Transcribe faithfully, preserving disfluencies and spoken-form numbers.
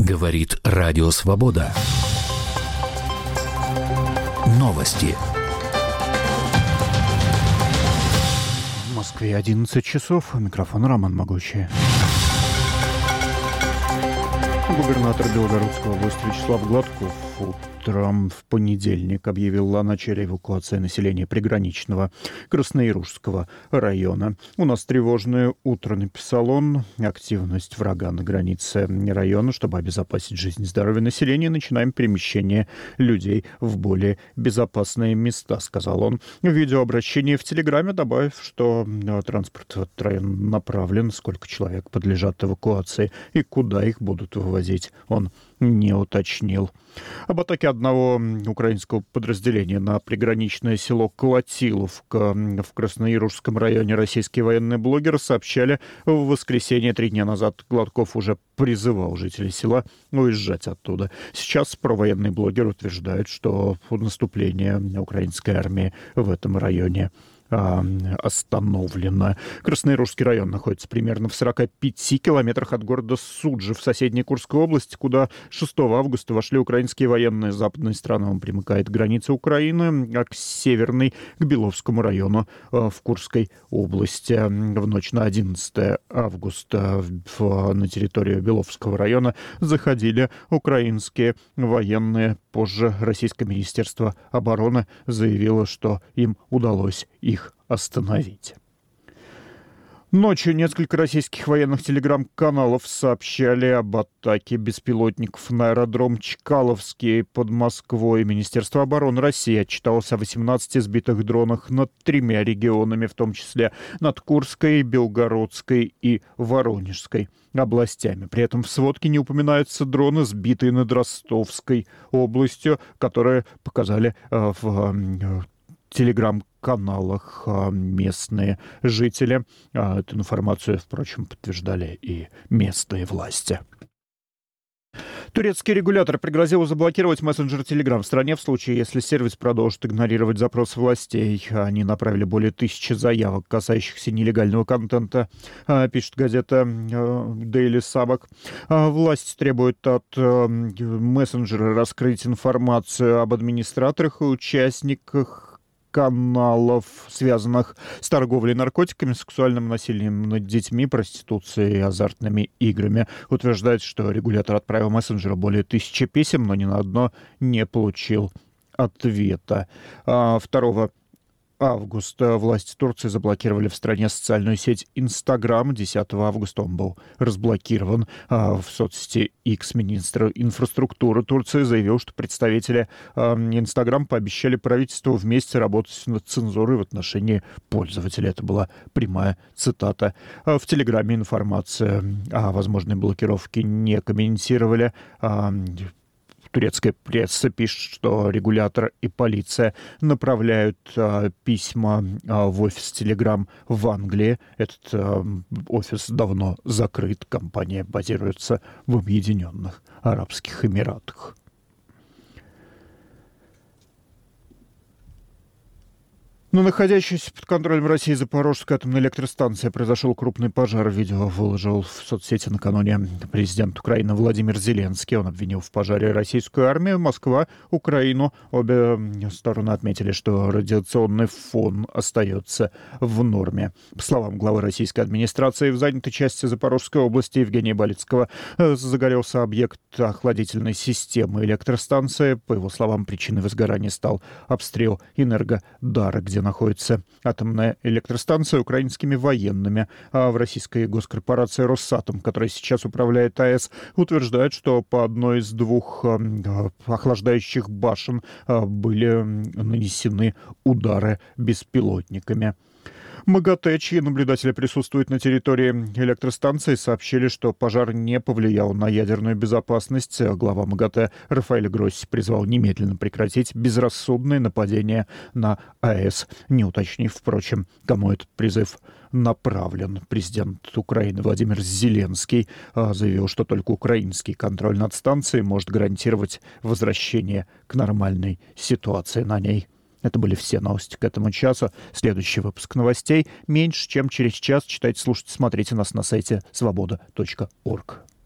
Говорит Радио Свобода. Новости. В Москве одиннадцать часов. Микрофон Роман Могучий. Губернатор Белгородской области Вячеслав Гладков утром в понедельник объявил о начале эвакуации населения приграничного Краснояружского района. «У нас тревожное утро», — написал он. «Активность врага на границе района. Чтобы обезопасить жизнь и здоровье населения, начинаем перемещение людей в более безопасные места», — сказал он. В видеообращении в Телеграме добавив, что транспорт в этот район направлен, сколько человек подлежат эвакуации и куда их будут вывозить, он не уточнил. Об атаке одного украинского подразделения на приграничное село Колотиловка в Краснояружском районе российские военные блогеры сообщали в воскресенье три дня назад. Гладков уже призывал жителей села уезжать оттуда. Сейчас провоенные блогеры утверждают, что наступление украинской армии в этом районе остановлено. Краснояружский район находится примерно в сорока пяти километрах от города Суджи в соседней Курской области, куда шестого августа вошли украинские военные. С западной стороны он примыкает к границе Украины, а к северной — к Беловскому району в Курской области. В ночь на одиннадцатое августа в, на территорию Беловского района заходили украинские военные. Позже Российское министерство обороны заявило, что им удалось их остановить. Ночью несколько российских военных телеграм-каналов сообщали об атаке беспилотников на аэродром Чкаловский под Москвой. Министерство обороны России отчиталось о восемнадцати сбитых дронах над тремя регионами, в том числе над Курской, Белгородской и Воронежской областями. При этом в сводке не упоминаются дроны, сбитые над Ростовской областью, которые показали э, в э, телеграм-каналах местные жители. Эту информацию, впрочем, подтверждали и местные власти. Турецкий регулятор пригрозил заблокировать мессенджер Telegram в стране в случае, если сервис продолжит игнорировать запросы властей. Они направили более тысячи заявок, касающихся нелегального контента, пишет газета Daily Sabak. Власть требует от мессенджера раскрыть информацию об администраторах и участниках каналов, связанных с торговлей наркотиками, сексуальным насилием над детьми, проституцией и азартными играми. Утверждается, что регулятор отправил мессенджеру более тысячи писем, но ни на одно не получил ответа. второго августа власти Турции заблокировали в стране социальную сеть Instagram. десятого августа он был разблокирован. В соцсети X министр инфраструктуры Турции заявил, что представители Instagram пообещали правительству вместе работать над цензурой в отношении пользователей. Это была прямая цитата. В Телеграме информация о возможной блокировке не комментировали. Турецкая пресса пишет, что регулятор и полиция направляют а, письма а, в офис Telegram в Англии. Этот а, офис давно закрыт. Компания базируется в Объединенных Арабских Эмиратах. На находящейся под контролем России Запорожской атомной электростанции произошел крупный пожар. Видео выложил в соцсети накануне президент Украины Владимир Зеленский. Он обвинил в пожаре российскую армию, Москва, Украину. Обе стороны отметили, что радиационный фон остается в норме. По словам главы российской администрации, в занятой части Запорожской области Евгения Балицкого загорелся объект охладительной системы электростанции. По его словам, причиной возгорания стал обстрел Энергодара, где находится атомная электростанция, украинскими военными. А в российской госкорпорации «Росатом», которая сейчас управляет АЭС, утверждают, что по одной из двух охлаждающих башен были нанесены удары беспилотниками. МАГАТЭ, чьи наблюдатели присутствуют на территории электростанции, сообщили, что пожар не повлиял на ядерную безопасность. Глава МАГАТЭ Рафаэль Гросси призвал немедленно прекратить безрассудные нападения на АЭС, не уточнив, впрочем, кому этот призыв направлен. Президент Украины Владимир Зеленский заявил, что только украинский контроль над станцией может гарантировать возвращение к нормальной ситуации на ней. Это были все новости к этому часу. Следующий выпуск новостей меньше, чем через час. Читайте, слушайте, смотрите нас на сайте свобода точка орг.